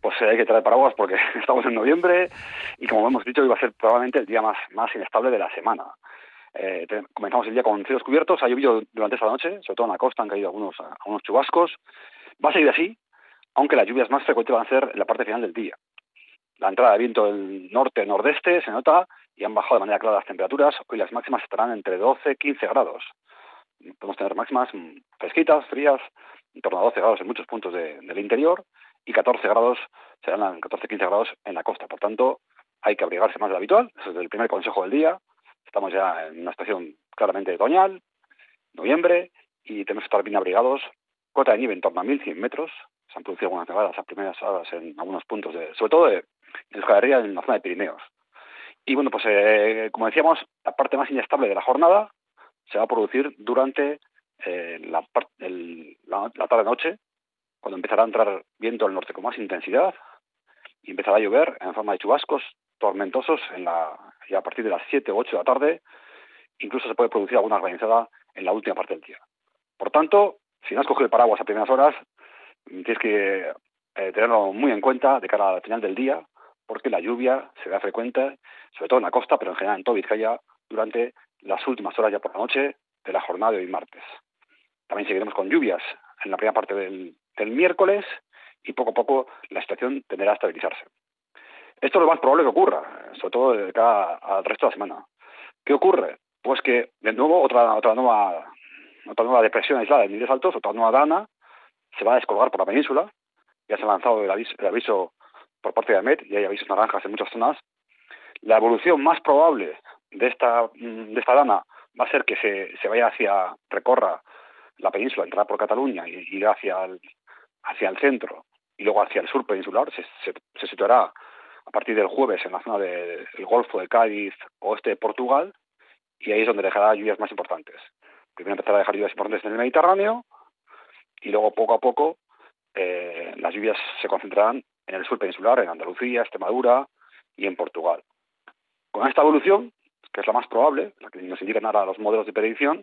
pues hay que traer paraguas porque estamos en noviembre y, como hemos dicho, hoy va a ser probablemente el día más inestable de la semana. Comenzamos el día con cielos cubiertos, ha llovido durante esta noche, sobre todo en la costa han caído algunos chubascos. Va a seguir así, aunque las lluvias más frecuentes van a ser en la parte final del día. La entrada de viento del norte-nordeste se nota y han bajado de manera clara las temperaturas. Hoy las máximas estarán entre 12 y 15 grados. Podemos tener máximas fresquitas, frías, en torno a 12 grados en muchos puntos del interior y 14 grados, serán 14-15 grados en la costa. Por tanto, hay que abrigarse más de lo habitual. Ese es el primer consejo del día. Estamos ya en una estación claramente otoñal, noviembre, y tenemos que estar bien abrigados. Cota de nieve en torno a 1.100 metros. Se han producido algunas nevadas a primeras horas en algunos puntos, sobre todo en Euskal Herria, en la zona de Pirineos. Y bueno, pues como decíamos, la parte más inestable de la jornada se va a producir durante la tarde-noche, cuando empezará a entrar viento del norte con más intensidad y empezará a llover en forma de chubascos tormentosos y a partir de las 7 o 8 de la tarde. Incluso se puede producir alguna granizada en la última parte del día. Por tanto, si no has cogido el paraguas a primeras horas, tienes que tenerlo muy en cuenta de cara al final del día, porque la lluvia será frecuente, sobre todo en la costa, pero en general en todo Vizcaya, durante las últimas horas ya por la noche de la jornada de hoy martes. También seguiremos con lluvias en la primera parte del miércoles y poco a poco la situación tenderá a estabilizarse. Esto es lo más probable que ocurra, sobre todo de cara al resto de la semana. ¿Qué ocurre? Pues que, de nuevo, otra nueva depresión aislada de niveles altos, otra nueva dana, se va a descolgar por la península. Ya se ha lanzado el aviso por parte de AMET y hay avisos naranjas en muchas zonas. La evolución más probable de esta dana va a ser que se recorra la península, entrará por Cataluña y irá hacia el centro y luego hacia el sur peninsular. Se situará a partir del jueves en la zona del Golfo de Cádiz, oeste de Portugal, y ahí es donde dejará lluvias más importantes. Primero empezará a dejar lluvias importantes en el Mediterráneo y luego poco a poco las lluvias se concentrarán en el sur peninsular, en Andalucía, Extremadura y en Portugal. Con esta evolución, que es la más probable, la que nos indican ahora los modelos de predicción,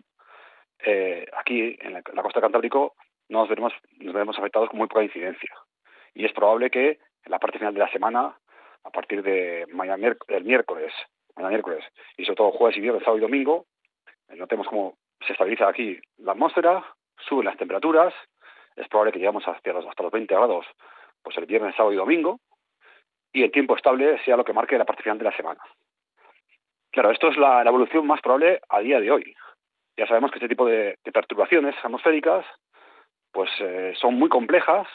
aquí en la costa del Cantábrico nos veremos afectados con muy poca incidencia. Y es probable que en la parte final de la semana, a partir de el miércoles y sobre todo jueves y viernes, sábado y domingo, notemos cómo se estabiliza aquí la atmósfera, suben las temperaturas. Es probable que lleguemos hasta los 20 grados pues el viernes, sábado y domingo, y el tiempo estable sea lo que marque la parte final de la semana. Claro, esto es la evolución más probable a día de hoy. Ya sabemos que este tipo de perturbaciones atmosféricas pues son muy complejas,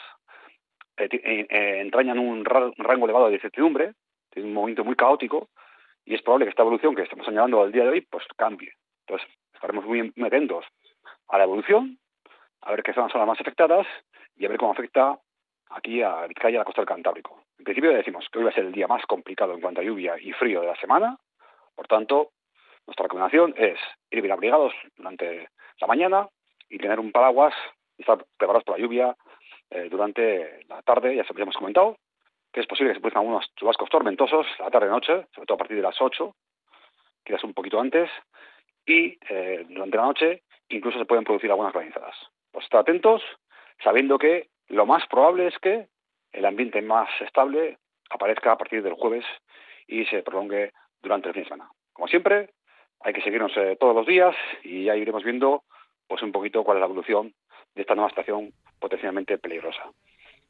entrañan un rango elevado de incertidumbre, tienen un movimiento muy caótico, y es probable que esta evolución que estamos señalando al día de hoy pues cambie. Entonces estaremos muy atentos a la evolución, a ver qué zonas son las más afectadas y a ver cómo afecta aquí a Vizcaya, a la costa del Cantábrico. En principio decimos que hoy va a ser el día más complicado en cuanto a lluvia y frío de la semana. Por tanto, nuestra recomendación es ir bien abrigados durante la mañana y tener un paraguas y estar preparados para la lluvia durante la tarde. Ya hemos comentado que es posible que se produzcan algunos chubascos tormentosos la tarde-noche, sobre todo a partir de las 8, quizás un poquito antes, y durante la noche incluso se pueden producir algunas granizadas. Pues estar atentos, sabiendo que lo más probable es que el ambiente más estable aparezca a partir del jueves y se prolongue durante el fin de semana. Como siempre, hay que seguirnos todos los días y ya iremos viendo pues un poquito cuál es la evolución de esta nueva estación potencialmente peligrosa.